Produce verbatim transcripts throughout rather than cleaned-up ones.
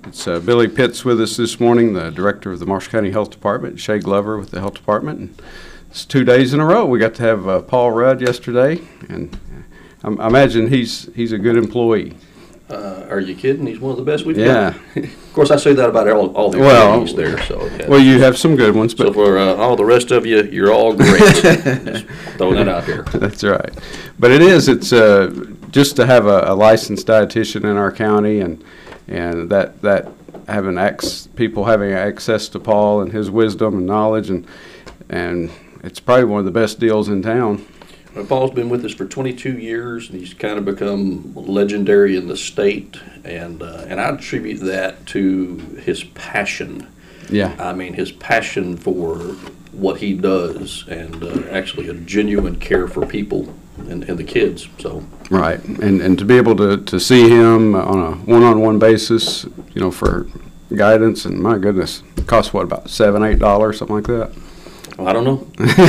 It's uh, Billy Pitts with us this morning, the director of the Marshall County Health Department, Shay Glover with the Health Department. And it's two days in a row. We got to have uh, Paul Rudd yesterday, and I, I imagine he's he's a good employee. Uh, are you kidding? He's one of the best we've yeah. got. Of course, I say that about all, all the well, employees there. So yeah. Well, you have some good ones. But so for uh, all the rest of you, you're all great. Just throwing that out there. That's right. But it is, it's uh, just to have a, a licensed dietitian in our county, and and that that having ac- people having access to Paul and his wisdom and knowledge, and and it's probably one of the best deals in town. Well, Paul's been with us for twenty-two years, and he's kind of become legendary in the state, and uh, and I attribute that to his passion. Yeah. I mean, his passion for what he does, and uh, actually a genuine care for people and, and the kids. So. Right, and and to be able to, to see him on a one-on-one basis, you know, for guidance, and my goodness, it costs what, about seven, eight dollars, something like that. Well, I don't know.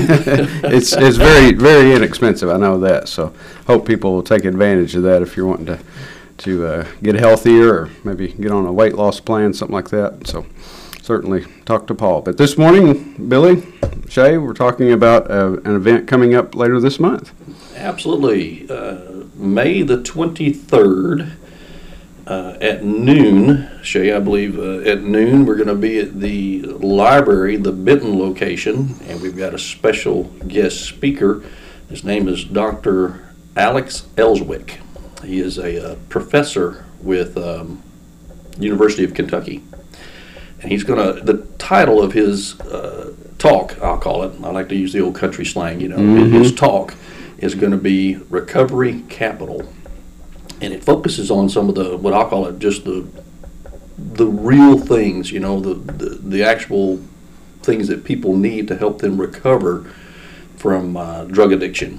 it's it's very very inexpensive. I know that. So hope people will take advantage of that if you're wanting to to uh, get healthier, or maybe get on a weight loss plan, something like that. So certainly talk to Paul. But this morning, Billy, Shay, we're talking about uh, an event coming up later this month. Absolutely. Uh, May the twenty-third uh, at noon, Shay, I believe uh, at noon, we're going to be at the library, the Benton location, and we've got a special guest speaker. His name is Doctor Alex Elswick. He is a uh, professor with um, University of Kentucky. And he's going to, the title of his uh, talk, I'll call it, I like to use the old country slang, you know, mm-hmm. his talk is going to be Recovery Capital. And it focuses on some of the, what I'll call it, just the the real things, you know, the, the, the actual things that people need to help them recover from uh, drug addiction.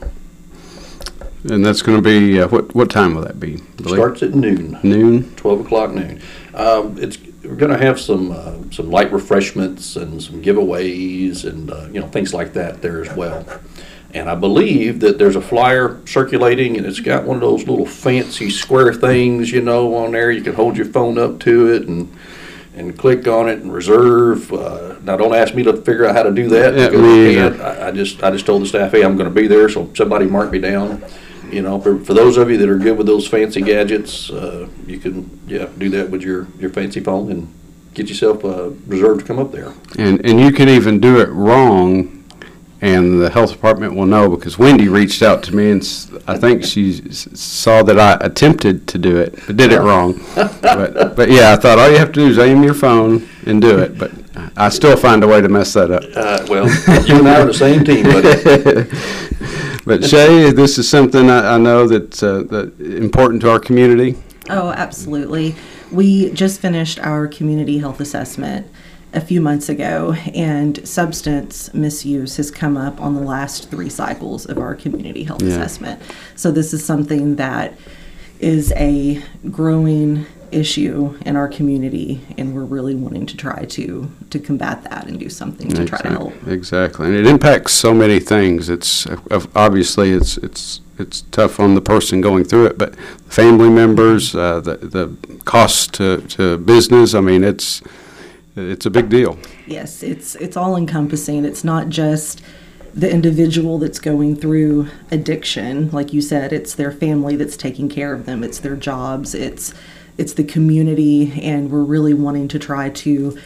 And that's going to be, uh, what what time will that be? Billy? Starts at noon. Noon? twelve o'clock noon. Um, it's We're going to have some uh, some light refreshments and some giveaways and, uh, you know, things like that there as well. And I believe that there's a flyer circulating, and it's got one of those little fancy square things, you know, on there. You can hold your phone up to it and and click on it and reserve. Uh, now, don't ask me to figure out how to do that. Yeah, because me I, can't. I, I just I just told the staff, hey, I'm going to be there, so somebody mark me down. You know, for, for those of you that are good with those fancy gadgets, uh, you can yeah do that with your, your fancy phone and get yourself uh, reserved to come up there. And and you can even do it wrong, and the health department will know, because Wendy reached out to me, and s- I think she s- saw that I attempted to do it, but did it wrong. but, but yeah, I thought all you have to do is aim your phone and do it, but I still find a way to mess that up. Uh, well, you and I are the same team, buddy. But Shay, this is something I, I know that's uh, that important to our community. Oh, absolutely. We just finished our community health assessment a few months ago, and substance misuse has come up on the last three cycles of our community health yeah. assessment. So this is something that is a growing issue in our community, and we're really wanting to try to to combat that and do something to exactly. try to help. Exactly, and it impacts so many things. It's uh, obviously it's it's it's tough on the person going through it, but family members, uh, the the cost to, to business. I mean, it's it's a big deal. Yes, it's it's all encompassing. It's not just the individual that's going through addiction, like you said. It's their family that's taking care of them. It's their jobs. It's it's the community, and we're really wanting to try to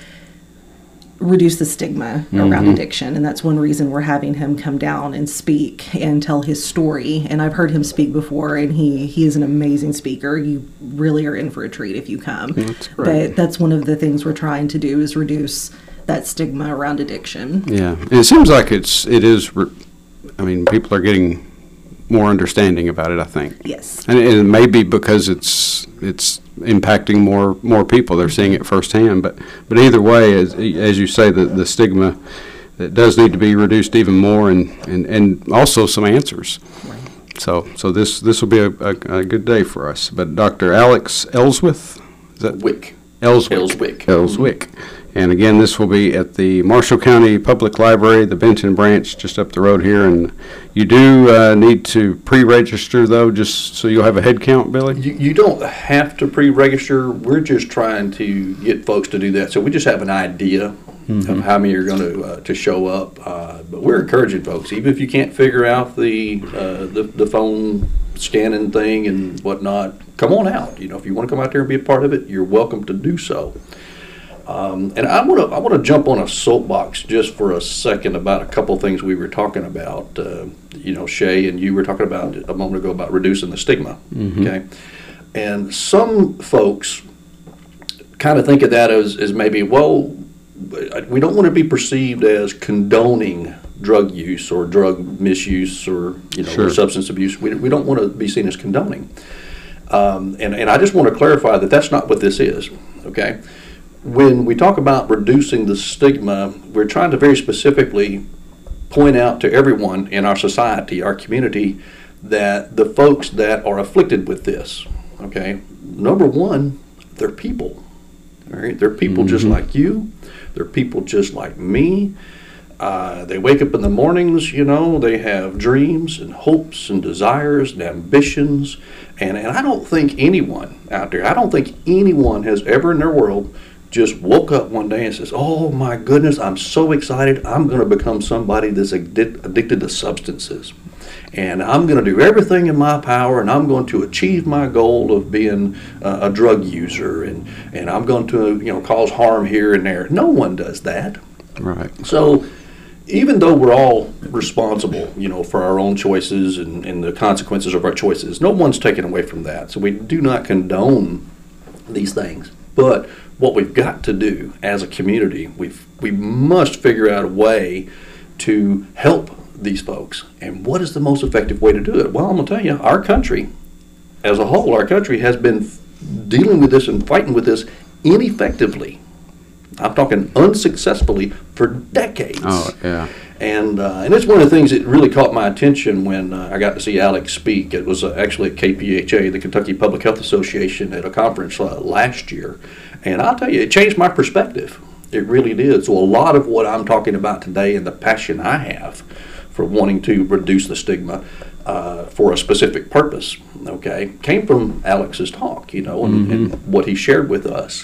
reduce the stigma mm-hmm. around addiction, and that's one reason we're having him come down and speak and tell his story. And I've heard him speak before, and he he is an amazing speaker. You really are in for a treat if you come. That's great. But that's one of the things we're trying to do, is reduce that stigma around addiction. Yeah, and it seems like it's it is. Re- I mean, people are getting more understanding about it, I think. Yes. And it, it may be because it's it's impacting more more people. They're seeing it firsthand. But but either way, as as you say, the the stigma, it does need to be reduced even more, and, and, and also some answers. Right. So so this this will be a, a, a good day for us. But Doctor Alex Elswick, is that Wick. Ellswick. Ellswick. Ellswick. And again, this will be at the Marshall County Public Library, the Benton branch, just up the road here. And you do uh, need to pre-register, though, just so you'll have a head count, Billy? You, you don't have to pre-register. We're just trying to get folks to do that. So we just have an idea mm-hmm. of how many are going to uh, to show up. Uh, but we're encouraging folks, even if you can't figure out the uh, the, the phone scanning thing and whatnot, come on out. You know, if you want to come out there and be a part of it, you're welcome to do so. Um, and I want to I want to jump on a soapbox just for a second about a couple of things we were talking about. Uh, you know, Shay and you were talking about a moment ago about reducing the stigma. Mm-hmm. Okay, and some folks kind of think of that as, as maybe, well, we don't want to be perceived as condoning drug use or drug misuse or you know sure. or substance abuse. We we don't want to be seen as condoning. Um, and and I just want to clarify that that's not what this is. Okay. When we talk about reducing the stigma, we're trying to very specifically point out to everyone in our society, our community, that the folks that are afflicted with this, okay, number one, they're people. All right? They're people mm-hmm. just like you. They're people just like me. Uh, they wake up in the mornings, you know, they have dreams and hopes and desires and ambitions. And, and I don't think anyone out there, I don't think anyone has ever in their world just woke up one day and says, oh my goodness, I'm so excited, I'm going to become somebody that's addic- addicted to substances. And I'm going to do everything in my power, and I'm going to achieve my goal of being uh, a drug user, and, and I'm going to, you know, cause harm here and there. No one does that. Right. So even though we're all responsible, you know, for our own choices and, and the consequences of our choices, no one's taken away from that. So we do not condone these things. But what we've got to do as a community, we've, we must figure out a way to help these folks. And what is the most effective way to do it? Well, I'm going to tell you, our country as a whole, our country has been f- dealing with this and fighting with this ineffectively. I'm talking unsuccessfully for decades. Oh, yeah. And uh, and it's one of the things that really caught my attention when uh, I got to see Alex speak. It was uh, actually at K P H A, the Kentucky Public Health Association, at a conference uh, last year. And I'll tell you, it changed my perspective. It really did. So a lot of what I'm talking about today and the passion I have for wanting to reduce the stigma uh, for a specific purpose, okay, came from Alex's talk, you know, and, mm-hmm. and what he shared with us.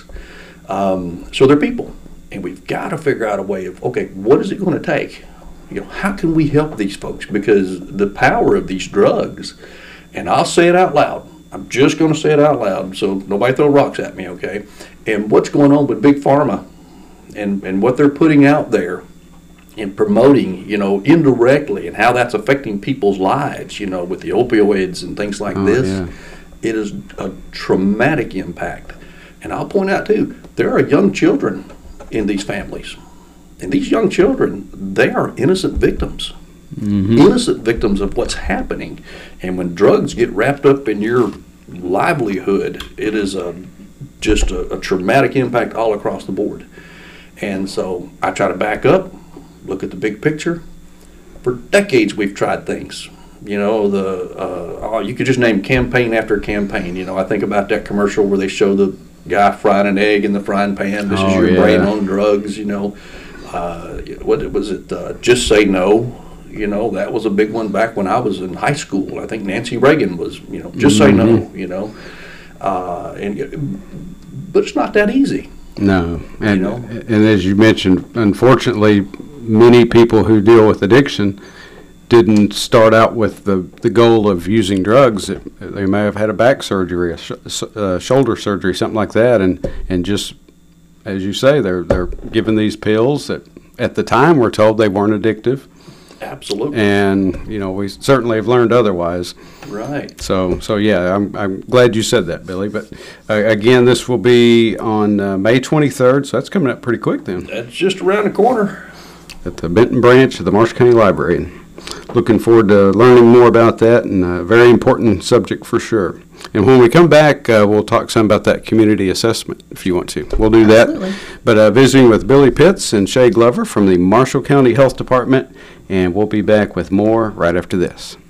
Um, so they're people, and we've got to figure out a way of, okay, what is it going to take? You know, how can we help these folks? Because the power of these drugs, and I'll say it out loud, I'm just going to say it out loud so nobody throw rocks at me, okay? And what's going on with Big Pharma and, and what they're putting out there and promoting, you know, indirectly, and how that's affecting people's lives, you know, with the opioids and things like oh, this, yeah. It is a traumatic impact. And I'll point out, too, there are young children in these families. And these young children, they are innocent victims. Mm-hmm. Innocent victims of what's happening. And when drugs get wrapped up in your livelihood, it is a, just a, a traumatic impact all across the board. And so I try to back up, look at the big picture. For decades, we've tried things. You know, the uh, oh, you could just name campaign after campaign. You know, I think about that commercial where they show the guy frying an egg in the frying pan. This oh, is your yeah. brain on drugs. You know, uh, what was it? Uh, Just Say No. You know, that was a big one back when I was in high school. I think Nancy Reagan was, you know, just mm-hmm. say no. You know, uh, and but it's not that easy. No, and you know? and as you mentioned, unfortunately, many people who deal with addiction didn't start out with the, the goal of using drugs. It, they may have had a back surgery, a sh- uh, shoulder surgery, something like that, and, and just, as you say, they're they're given these pills that at the time we're told they weren't addictive. Absolutely. And, you know, we certainly have learned otherwise. Right. So, so yeah, I'm I'm glad you said that, Billy. But, uh, again, this will be on uh, May twenty-third, so that's coming up pretty quick then. That's just around the corner. At the Benton branch of the Marshall County Library. Looking forward to learning more about that, and a very important subject for sure. And when we come back, uh, we'll talk some about that community assessment if you want to. We'll do that. Absolutely. But uh, visiting with Billy Pitts and Shay Glover from the Marshall County Health Department, and we'll be back with more right after this.